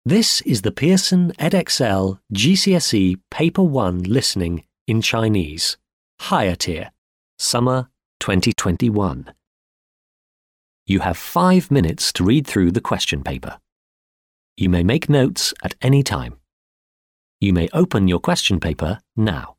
This is the Pearson Edexcel GCSE Paper 1 Listening in Chinese, Higher Tier, Summer 2021. You have 5 minutes to read through the question paper. You may make notes at any time. You may open your question paper now.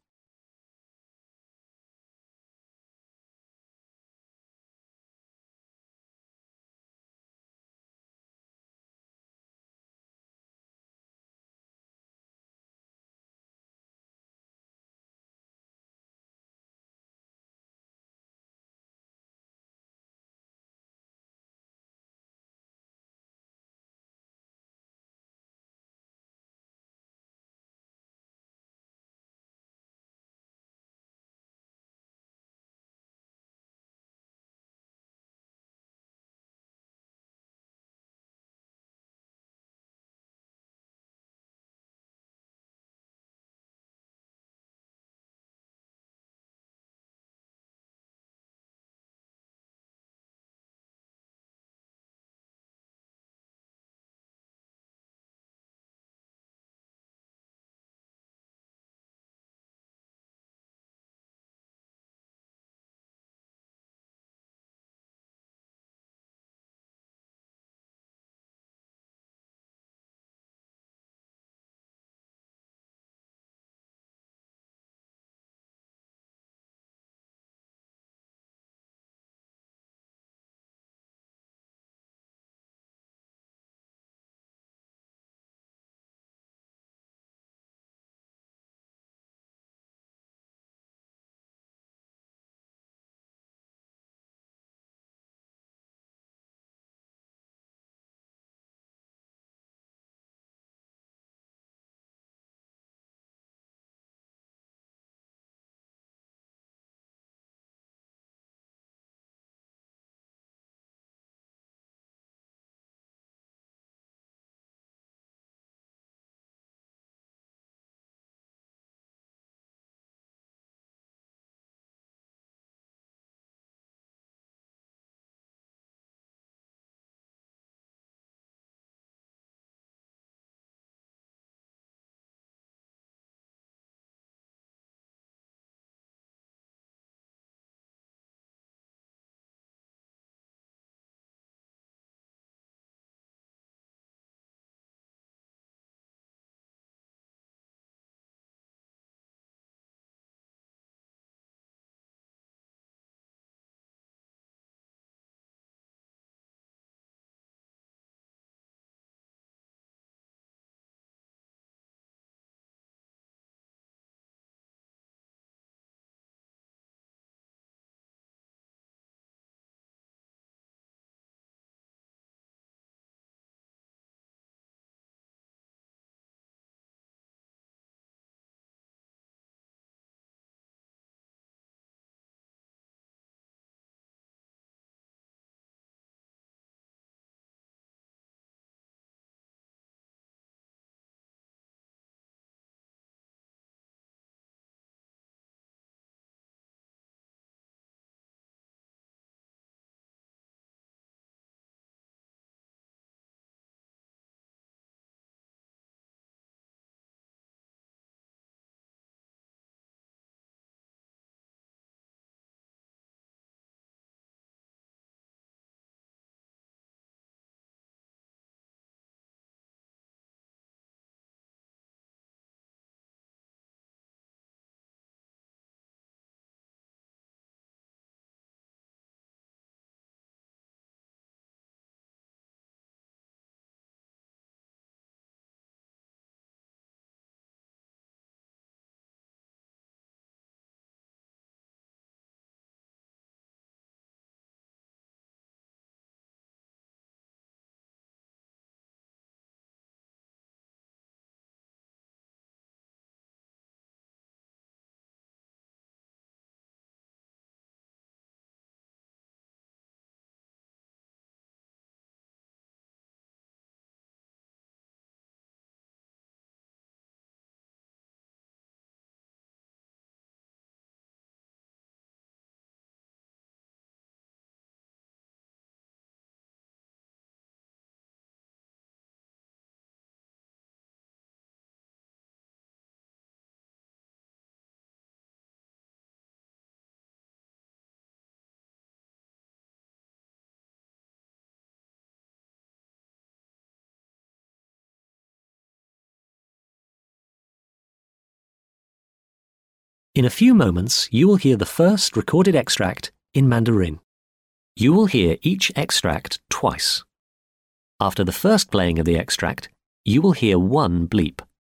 In a few moments, you will hear the first recorded extract in Mandarin. You will hear each extract twice. After the first playing of the extract, you will hear one bleep.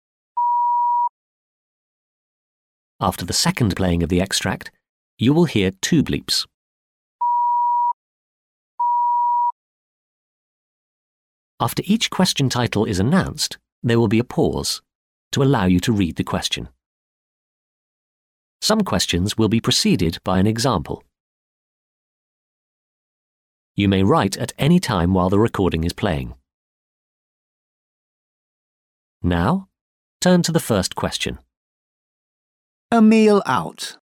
After the second playing of the extract, you will hear two bleeps. After each question title is announced, there will be a pause to allow you to read the question. Some questions will be preceded by an example. You may write at any time while the recording is playing. Now, turn to the first question. A meal out.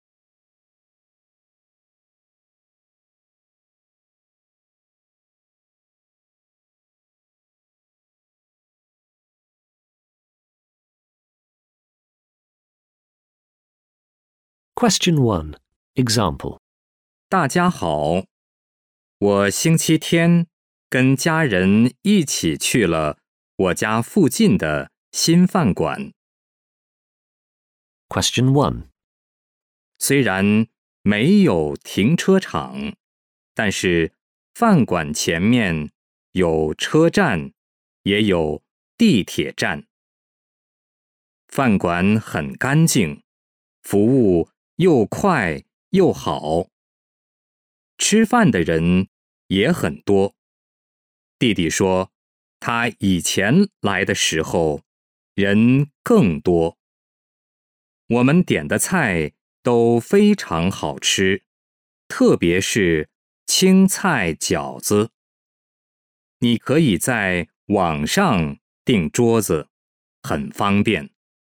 Question 1. Example. 大家好，我星期天跟家人一起去了我家附近的新饭馆。 Question 1. 虽然没有停车场，但是饭馆前面有车站，也有地铁站。饭馆很干净，服务又快又好。吃饭的人也很多。弟弟说，他以前来的时候，人更多。我们点的菜都非常好吃，特别是青菜饺子。你可以在网上订桌子，很方便。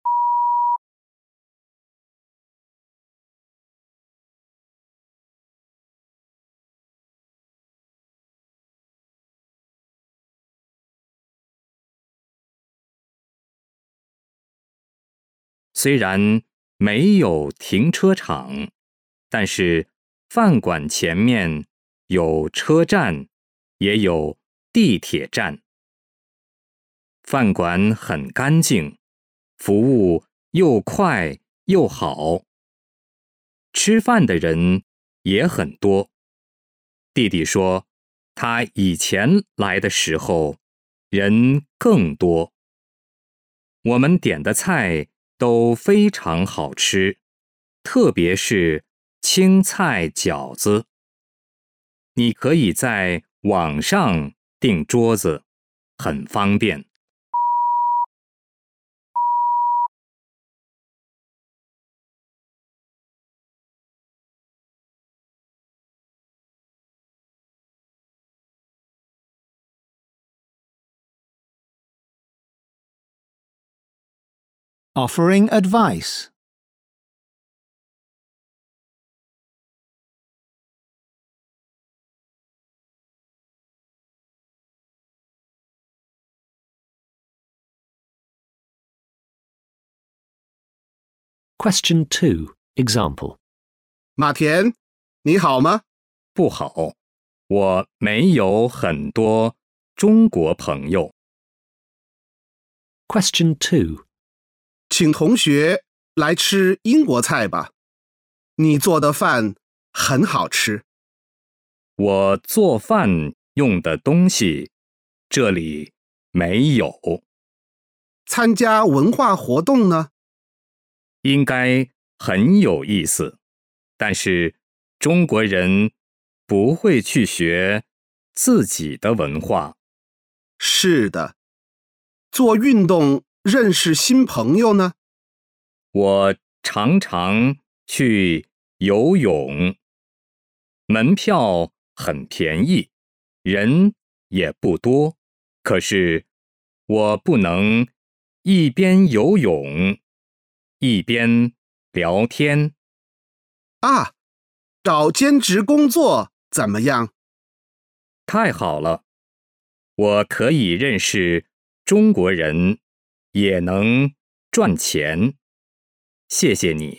虽然没有停车场，但是饭馆前面有车站，也有地铁站。饭馆很干净，服务又快又好。吃饭的人也很多。弟弟说，他以前来的时候，人更多。我们点的菜都非常好吃，特别是青菜饺子。你可以在网上订桌子，很方便。 Offering advice. Question 2. Example. 马田，你好吗？ 不好，我没有很多中国朋友。 Question 2. 请同学来吃英国菜吧，你做的饭很好吃。 我做饭用的东西，这里没有。 参加文化活动呢？ 应该很有意思，但是中国人不会去学自己的文化。 是的。做运动认识新朋友呢？ 我常常去游泳，门票很便宜，人也不多，可是我不能一边游泳一边聊天。 啊，找兼职工作怎么样？ 太好了，我可以认识中国人，也能赚钱。谢谢你。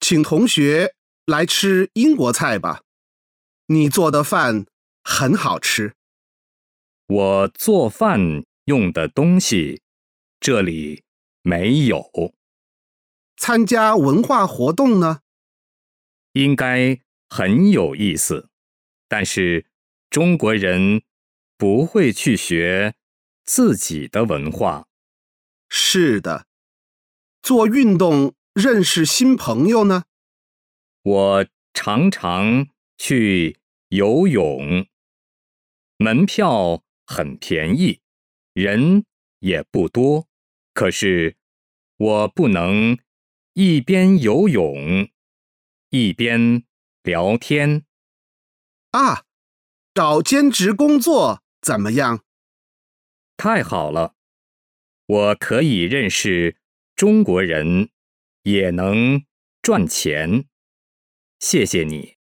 请同学来吃英国菜吧，你做的饭很好吃。 我做饭用的东西这里没有。 参加文化活动呢？ 应该很有意思，但是中国人不会去学自己的文化。 是的。做运动认识新朋友呢？ 我常常去游泳，门票很便宜，人也不多，可是我不能一边游泳一边聊天。 啊，找兼职工作怎么样？ 太好了，我可以认识中国人，也能赚钱。谢谢你。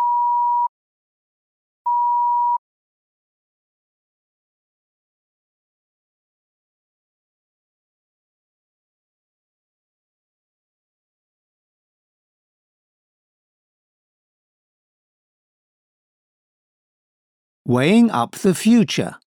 Weighing up the future.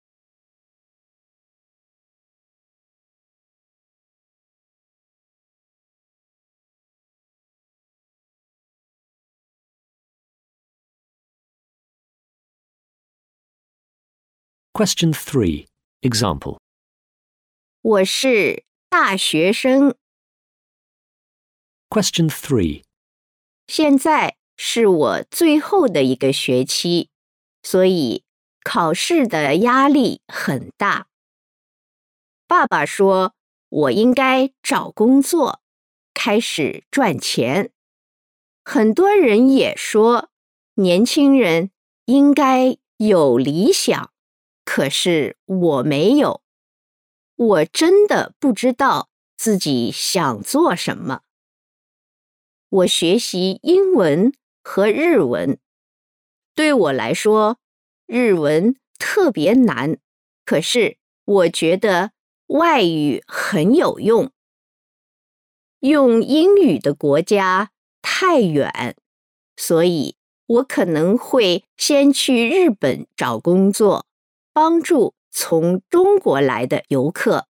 Question 3. Example. 我是大学生， Question 3. 现在是我最后的一个学期，所以考试的压力很大。爸爸说，我应该找工作，开始赚钱。很多人也说，年轻人应该有理想，可是我没有。我真的不知道自己想做什么。我学习英文和日文，对我来说，日文特别难，可是我觉得外语很有用。用英语的国家太远，所以我可能会先去日本找工作，帮助从中国来的游客。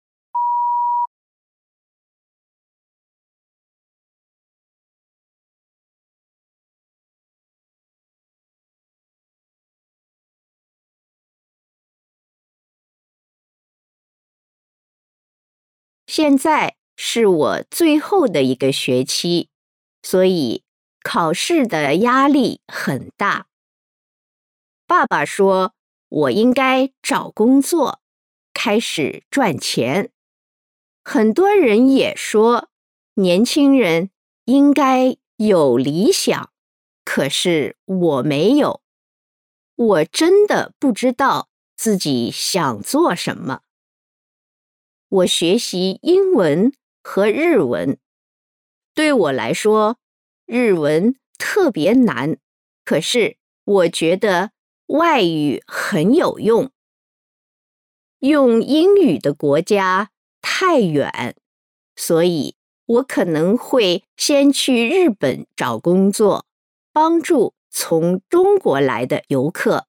现在是我最后的一个学期，所以考试的压力很大。爸爸说，我应该找工作，开始赚钱。很多人也说，年轻人应该有理想，可是我没有。我真的不知道自己想做什么。我学习英文和日文，对我来说，日文特别难，可是我觉得外语很有用。用英语的国家太远，所以我可能会先去日本找工作，帮助从中国来的游客。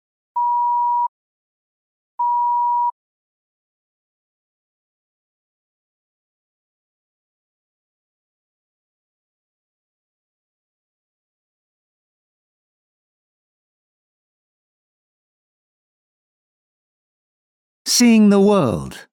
Seeing the world.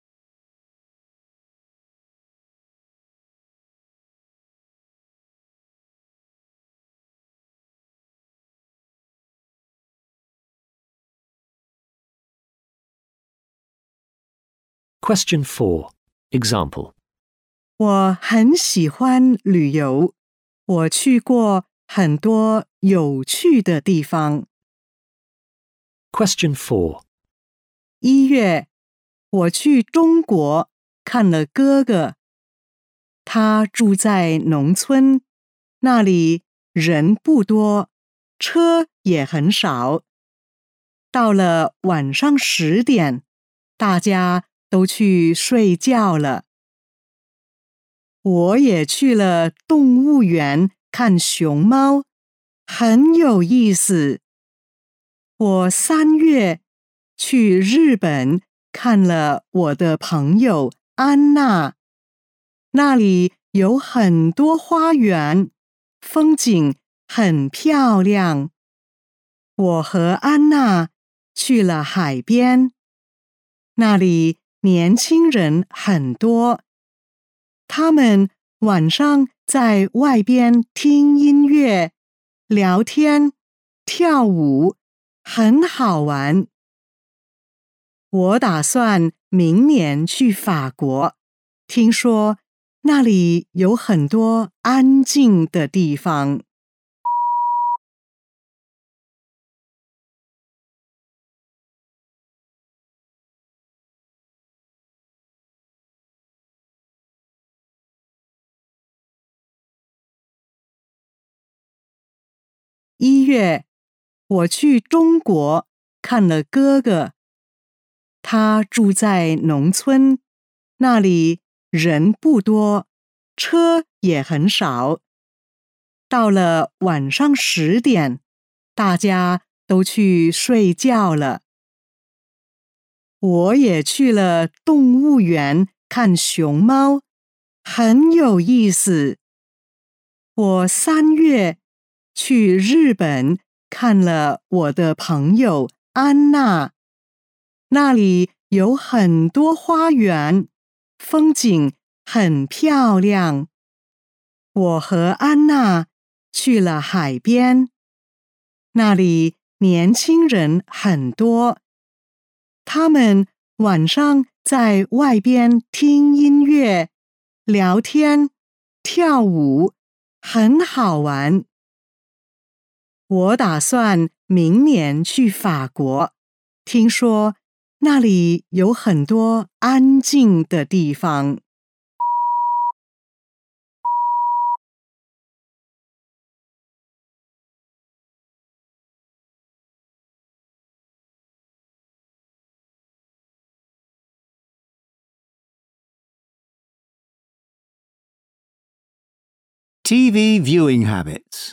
Question 4. Example. 我很喜欢旅游，我去过很多有趣的地方。 Question 4. 1月，我去中国看了哥哥，他住在农村，那里人不多，车也很少。到了晚上10点，大家都去睡觉了。我也去了动物园看熊猫，很有意思。我3月去日本看了我的朋友安娜，那里有很多花园，风景很漂亮。我和安娜去了海边，那里年轻人很多，他们晚上在外边听音乐、聊天、跳舞，很好玩。我打算明年去法国，听说那里有很多安静的地方。1月，我去中国看了哥哥，他住在农村，那里人不多，车也很少。到了晚上10点，大家都去睡觉了。我也去了动物园看熊猫，很有意思。我3月去日本看了我的朋友安娜，那里有很多花园，风景很漂亮。我和安娜去了海边，那里年轻人很多，他们晚上在外边听音乐、聊天、跳舞，很好玩。我打算明年去法国，听说那里有很多安静的地方。 TV viewing habits.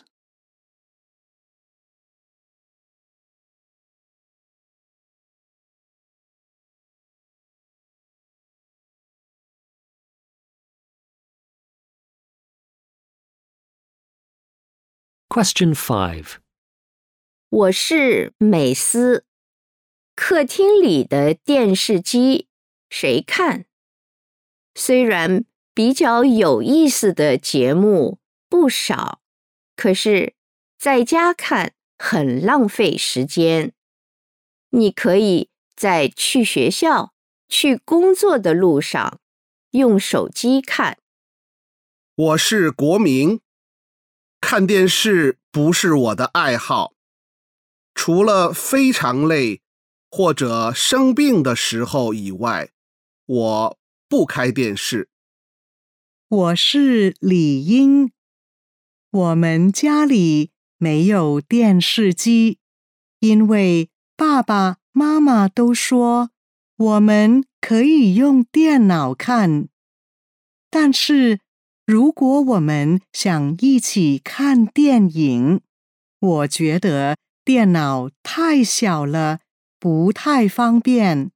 Question 5. 我是美斯，客厅里的电视机谁看？虽然比较有意思的节目不少，可是在家看很浪费时间。你可以在去学校、去工作的路上用手机看。 我是国民，看电视不是我的爱好，除了非常累或者生病的时候以外，我不开电视。 我是李英，我们家里没有电视机，因为爸爸妈妈都说我们可以用电脑看。但是如果我们想一起看电影，我觉得电脑太小了，不太方便。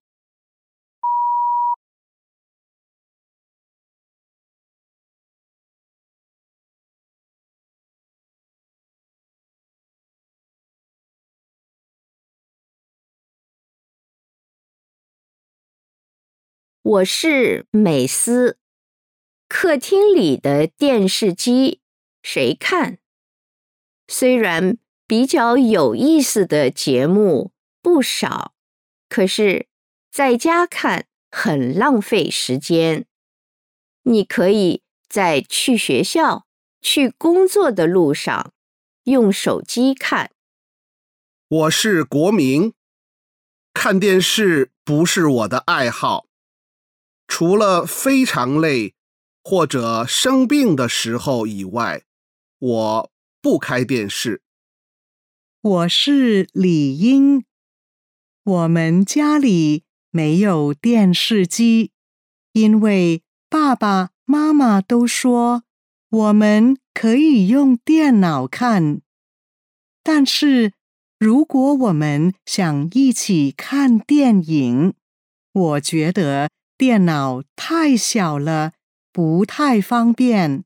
我是美斯，客厅里的电视机谁看？虽然比较有意思的节目不少，可是在家看很浪费时间。你可以在去学校、去工作的路上用手机看。 我是国民，看电视不是我的爱好，除了非常累或者生病的时候以外，我不开电视。 我是李英，我们家里没有电视机，因为爸爸妈妈都说我们可以用电脑看，但是如果我们想一起看电影，我觉得电脑太小了，不太方便。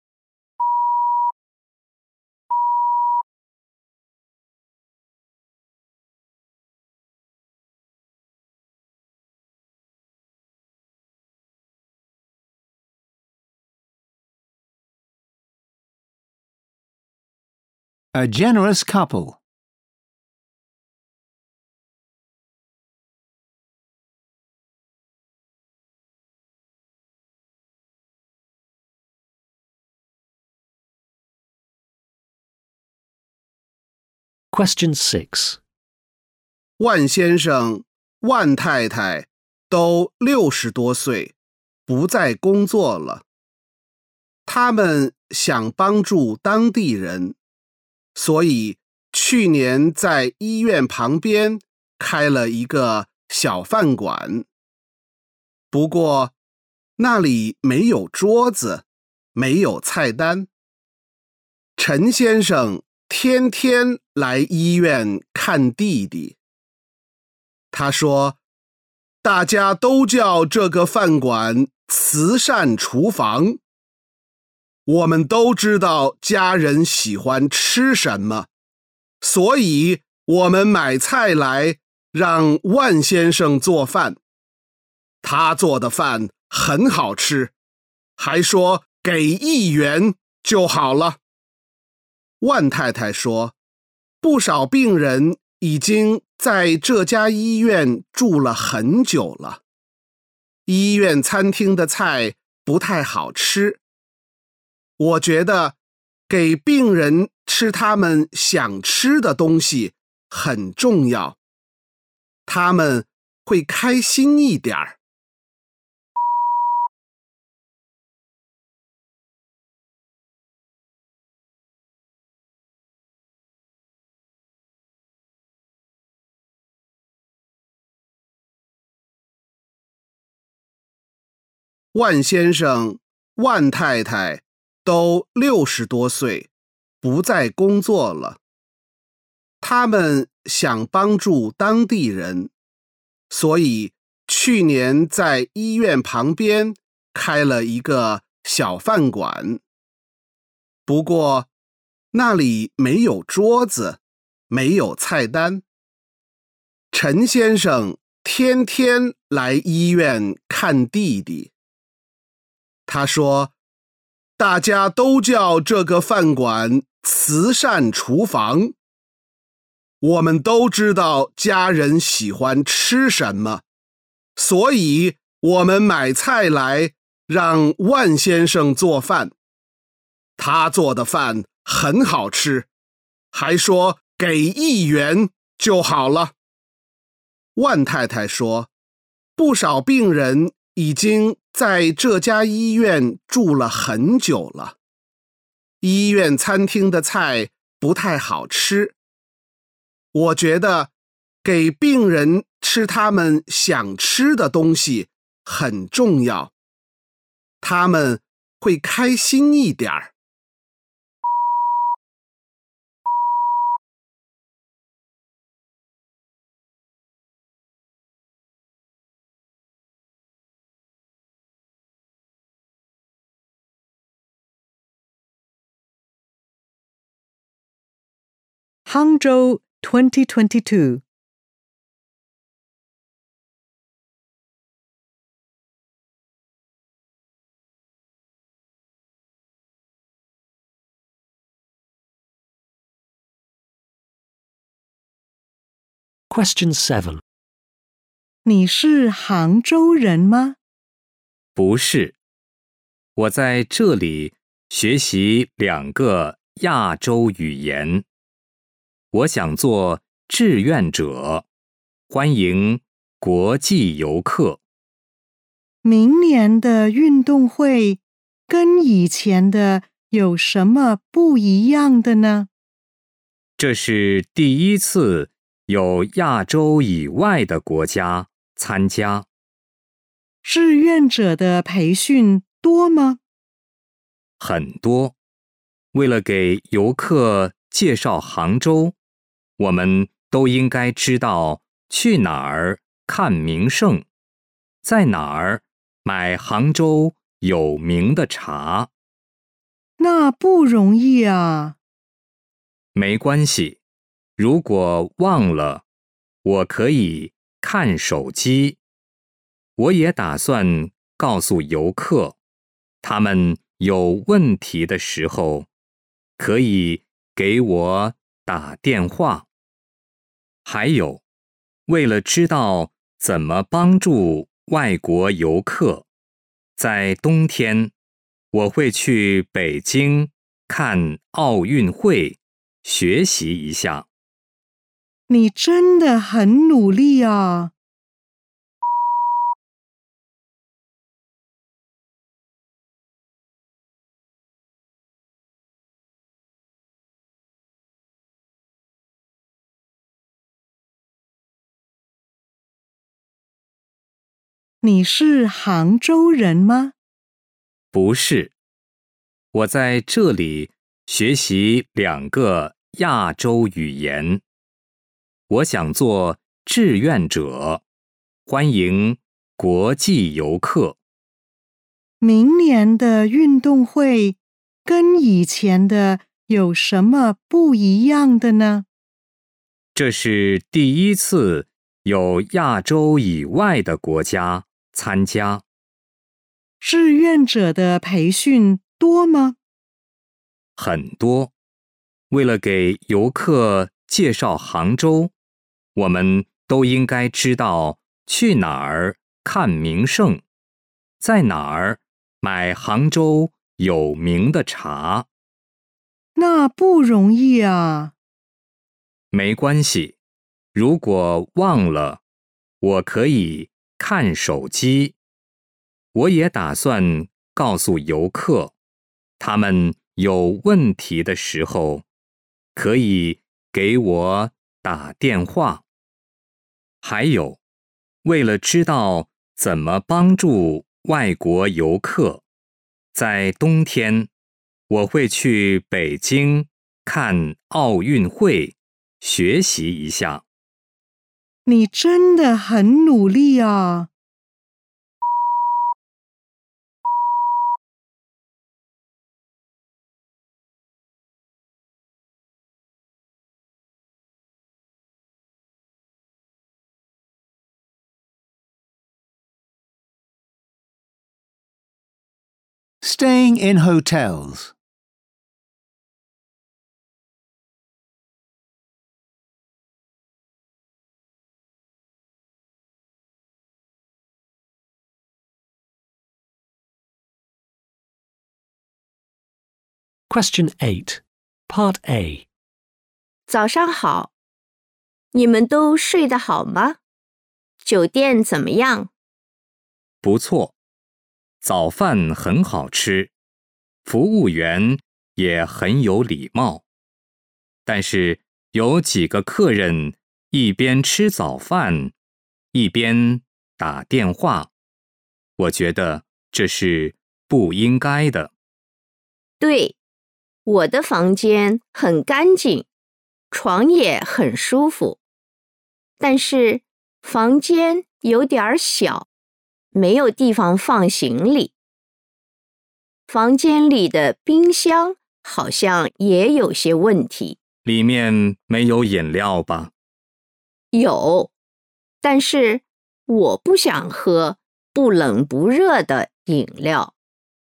A generous couple. Question 6. 万先生、万太太都60多岁，不再工作了。他们想帮助当地人，所以去年在医院旁边开了一个小饭馆。不过那里没有桌子，没有菜单。陈先生天天来医院看弟弟。他说，大家都叫这个饭馆慈善厨房。我们都知道家人喜欢吃什么，所以我们买菜来让万先生做饭。他做的饭很好吃，还说给1元就好了。万太太说，不少病人已经在这家医院住了很久了。医院餐厅的菜不太好吃。我觉得给病人吃他们想吃的东西很重要，他们会开心一点儿。万先生、万太太都60多岁，不再工作了。他们想帮助当地人，所以去年在医院旁边开了一个小饭馆。不过那里没有桌子，没有菜单。陈先生天天来医院看弟弟。他说，大家都叫这个饭馆慈善厨房。我们都知道家人喜欢吃什么，所以我们买菜来让万先生做饭。他做的饭很好吃，还说给1元就好了。万太太说，不少病人已经在这家医院住了很久了。医院餐厅的菜不太好吃。我觉得给病人吃他们想吃的东西很重要，他们会开心一点儿。 Hangzhou 2022. Question 7. 你是杭州人吗？ 不是，我在这里学习2个亚洲语言。我想做志愿者，欢迎国际游客。 明年的运动会跟以前的有什么不一样的呢？ 这是第一次有亚洲以外的国家参加。 志愿者的培训多吗？ 很多。为了给游客介绍杭州，我们都应该知道去哪儿看名胜，在哪儿买杭州有名的茶。 那不容易啊。 没关系，如果忘了，我可以看手机。我也打算告诉游客，他们有问题的时候，可以给我打电话。还有，为了知道怎么帮助外国游客，在冬天，我会去北京看奥运会，学习一下。 你真的很努力啊。你是杭州人吗？ 不是，我在这里学习2个亚洲语言。我想做志愿者，欢迎国际游客。 明年的运动会跟以前的有什么不一样的呢？ 这是第一次有亚洲以外的国家参加。 志愿者的培训多吗？ 很多。为了给游客介绍杭州，我们都应该知道去哪儿看名胜，在哪儿买杭州有名的茶。 那不容易啊。 没关系，如果忘了，我可以看手机。我也打算告诉游客，他们有问题的时候，可以给我打电话。还有，为了知道怎么帮助外国游客，在冬天，我会去北京看奥运会，学习一下。 你真的很努力啊。 Staying in hotels. Question 8, Part A. 早上好，你们都睡得好吗？酒店怎么样？ 不错，早饭很好吃，服务员也很有礼貌。但是有几个客人一边吃早饭，一边打电话，我觉得这是不应该的。 对，我的房间很干净，床也很舒服，但是房间有点小，没有地方放行李。房间里的冰箱好像也有些问题。 里面没有饮料吧？ 有，但是我不想喝不冷不热的饮料。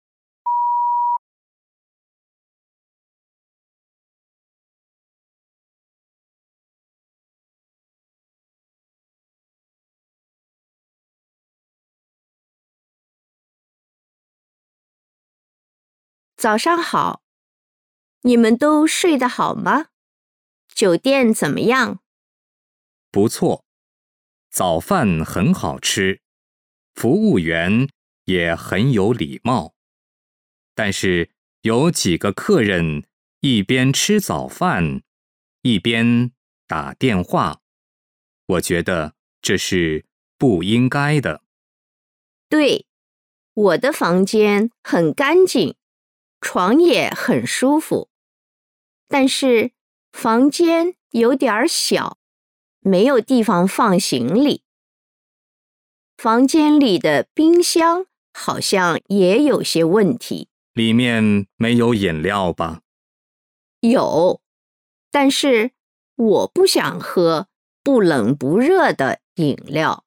早上好，你们都睡得好吗？酒店怎么样？ 不错，早饭很好吃，服务员也很有礼貌。但是有几个客人一边吃早饭，一边打电话，我觉得这是不应该的。 对，我的房间很干净， 床也很舒服，但是房间有点小，没有地方放行李。房间里的冰箱好像也有些问题。 里面没有饮料吧？ 有，但是我不想喝不冷不热的饮料。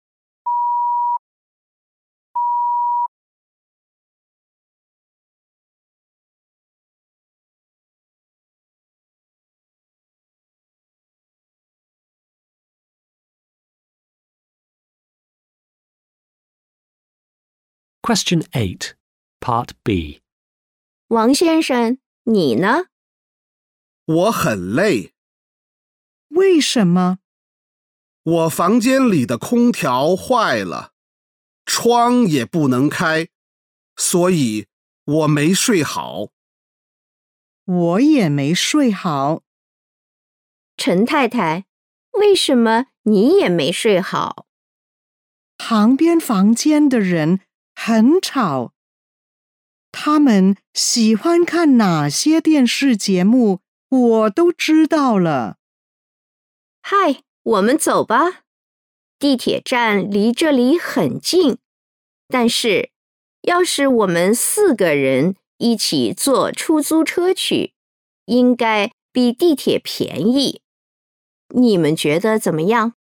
Question 8, Part B. 王先生，你呢？ 我很累， 为什么？ 我房间里的空调坏了，窗也不能开，所以我没睡好。 我也没睡好。 陈太太，为什么你也没睡好？ 旁边房间的人很吵，他们喜欢看哪些电视节目，我都知道了。 嗨，我们走吧。地铁站离这里很近，但是要是我们4个人一起坐出租车去，应该比地铁便宜。你们觉得怎么样？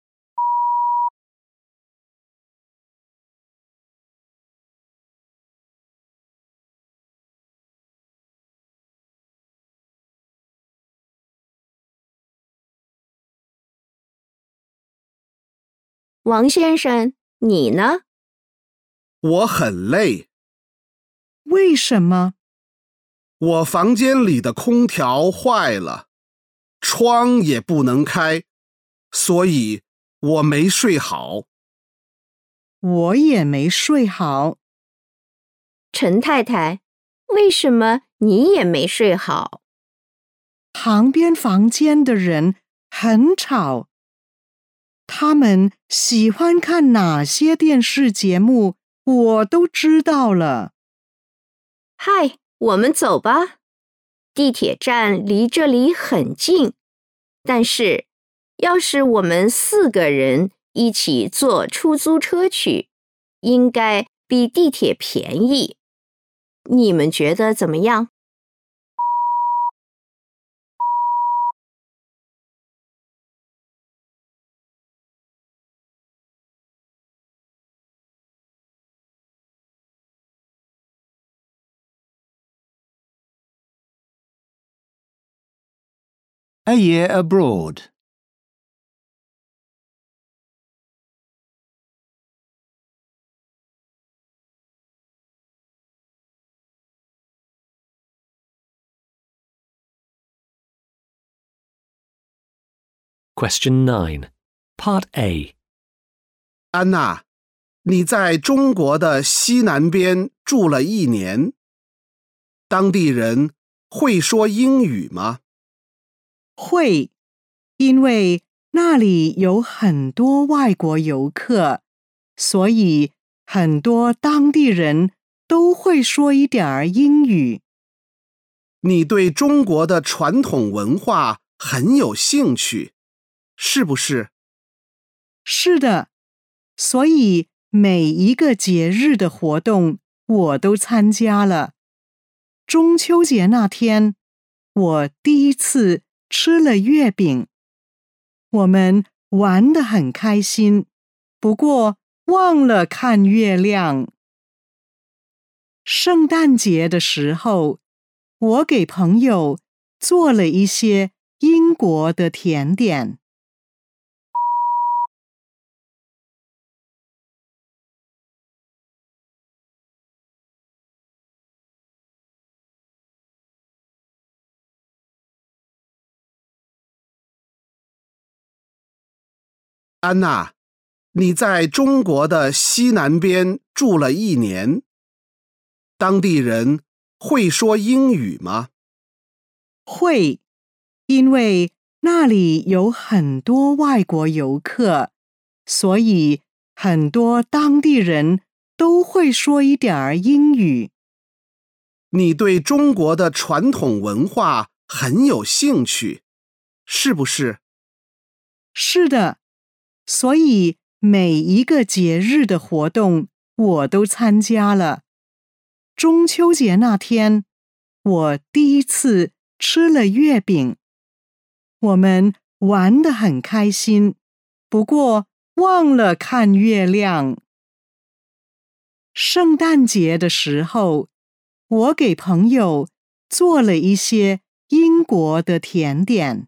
王先生，你呢？ 我很累， 为什么？ 我房间里的空调坏了，窗也不能开，所以我没睡好。 我也没睡好。 陈太太，为什么你也没睡好？ 旁边房间的人很吵，他们喜欢看哪些电视节目，我都知道了。 嗨，我们走吧。地铁站离这里很近，但是要是我们4个人一起坐出租车去，应该比地铁便宜。你们觉得怎么样 ？A year abroad. Question 9, Part A. 安娜，你在中国的西南边住了1年，当地人会说英语吗？ 会，因为那里有很多外国游客，所以很多当地人都会说一点儿英语。 你对中国的传统文化很有兴趣，是不是？ 是的，所以每一个节日的活动我都参加了。中秋节那天，我第一次吃了月饼。我们玩得很开心，不过忘了看月亮。圣诞节的时候，我给朋友做了一些英国的甜点。 安娜，你在中国的西南边住了1年，当地人会说英语吗？ 会，因为那里有很多外国游客，所以很多当地人都会说一点儿英语。 你对中国的传统文化很有兴趣，是不是？ 是的，所以每一个节日的活动我都参加了。中秋节那天，我第一次吃了月饼。我们玩得很开心，不过忘了看月亮。圣诞节的时候，我给朋友做了一些英国的甜点。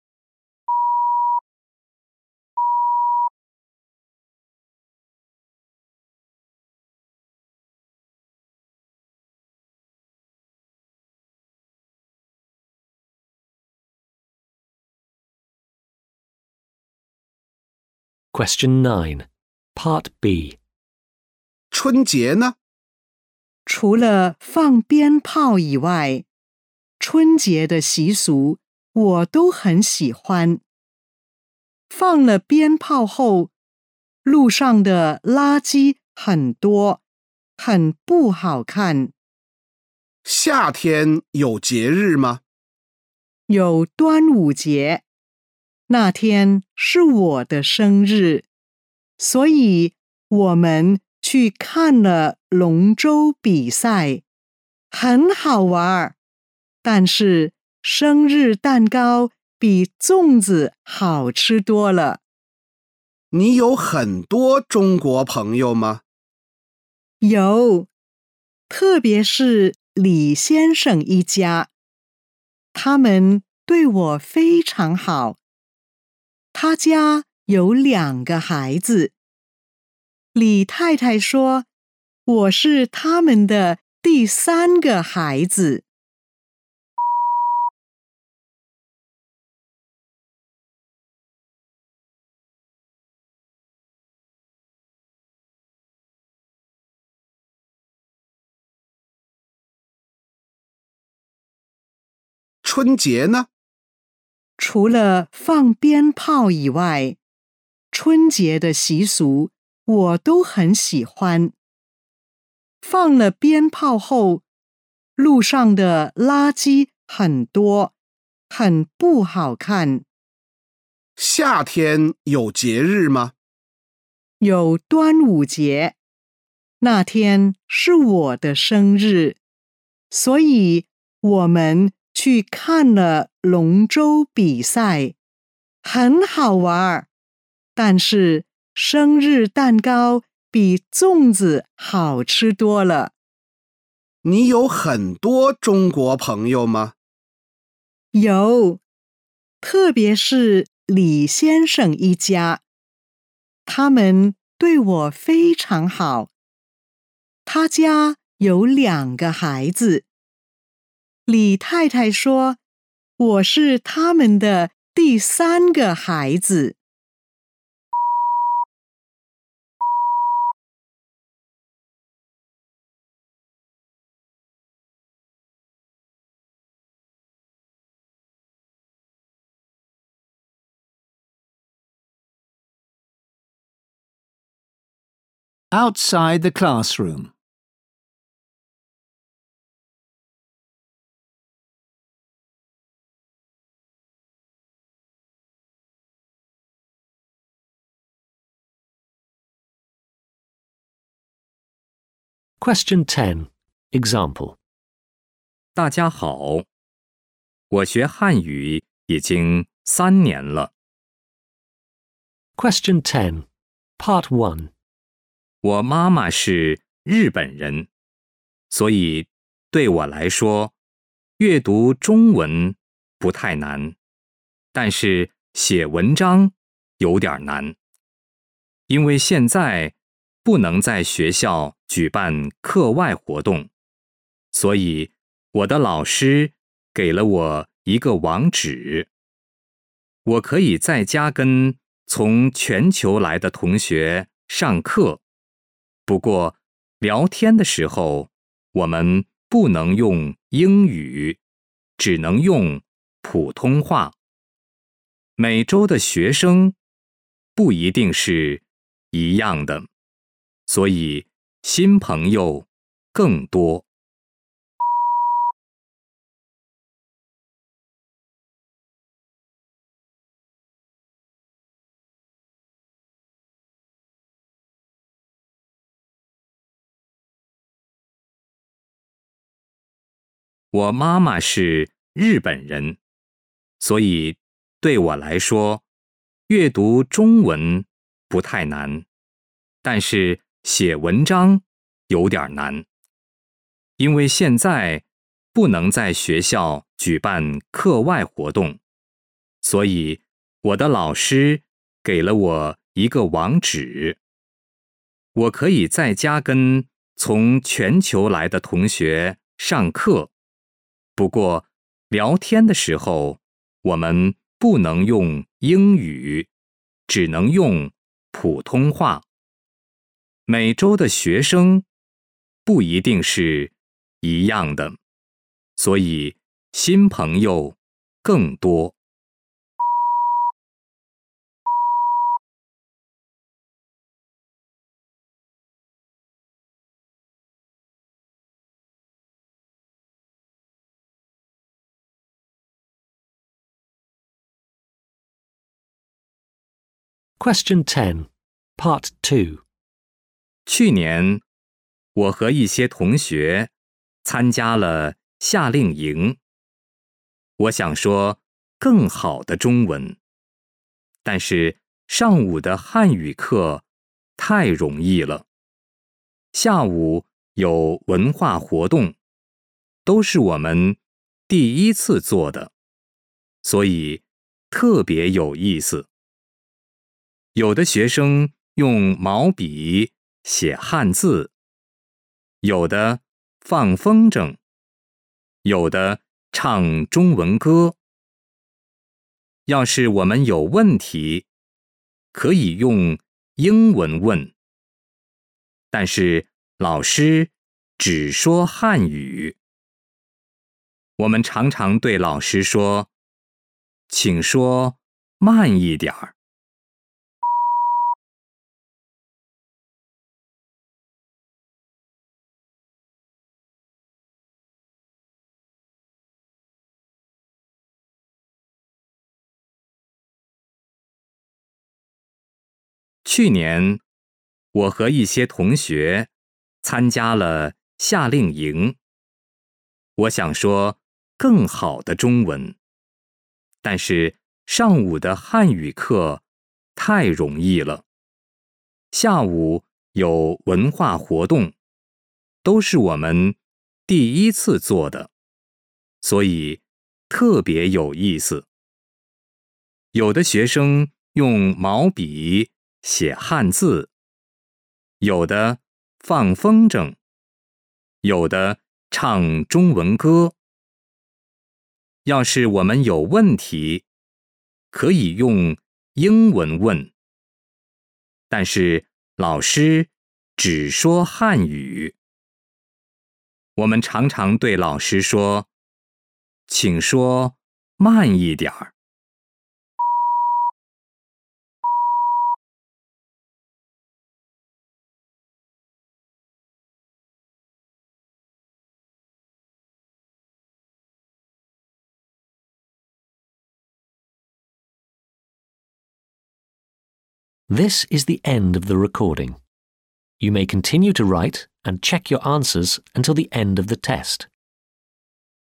Question 9, Part B. 春节呢？ 除了放鞭炮以外，春节的习俗我都很喜欢。放了鞭炮后，路上的垃圾很多，很不好看。 夏天有节日吗？ 有端午节，那天是我的生日，所以我们去看了龙舟比赛，很好玩。但是生日蛋糕比粽子好吃多了。 你有很多中国朋友吗？ 有，特别是李先生一家，他们对我非常好。他家有2个孩子。李太太说，我是他们的第3个孩子。 春节呢？ 除了放鞭炮以外，春节的习俗我都很喜欢。放了鞭炮后，路上的垃圾很多，很不好看。 夏天有节日吗？ 有端午节，那天是我的生日，所以我们去看了龙舟比赛，很好玩。但是生日蛋糕比粽子好吃多了。 你有很多中国朋友吗？ 有，特别是李先生一家，他们对我非常好。他家有2个孩子。李太太说，我是他们的第3个孩子。 Outside the classroom. Question 10, Example. 大家好，我学汉语已经3年了。 Question 10, Part 1. 我妈妈是日本人，所以对我来说，阅读中文不太难，但是写文章有点难。因为现在不能在学校举办课外活动，所以我的老师给了我一个网址，我可以在家跟从全球来的同学上课。不过聊天的时候，我们不能用英语，只能用普通话。每周的学生不一定是一样的，所以新朋友更多。 我妈妈是日本人，所以对我来说，阅读中文不太难，但是写文章有点难。因为现在不能在学校举办课外活动，所以我的老师给了我一个网址，我可以在家跟从全球来的同学上课。不过聊天的时候，我们不能用英语，只能用普通话。每周的学生不一定是一样的，所以新朋友更多。 Question 10, Part 2. 去年，我和一些同学参加了夏令营。我想说更好的中文，但是上午的汉语课太容易了。下午有文化活动，都是我们第一次做的，所以特别有意思。有的学生用毛笔写汉字，有的放风筝，有的唱中文歌。要是我们有问题，可以用英文问，但是老师只说汉语。我们常常对老师说：“请说慢一点儿。”去年，我和一些同学参加了夏令营。我想说更好的中文，但是上午的汉语课太容易了。下午有文化活动，都是我们第一次做的，所以特别有意思。有的学生用毛笔写汉字，有的放风筝，有的唱中文歌。要是我们有问题，可以用英文问，但是老师只说汉语。我们常常对老师说：“请说慢一点儿。” This is the end of the recording. You may continue to write and check your answers until the end of the test.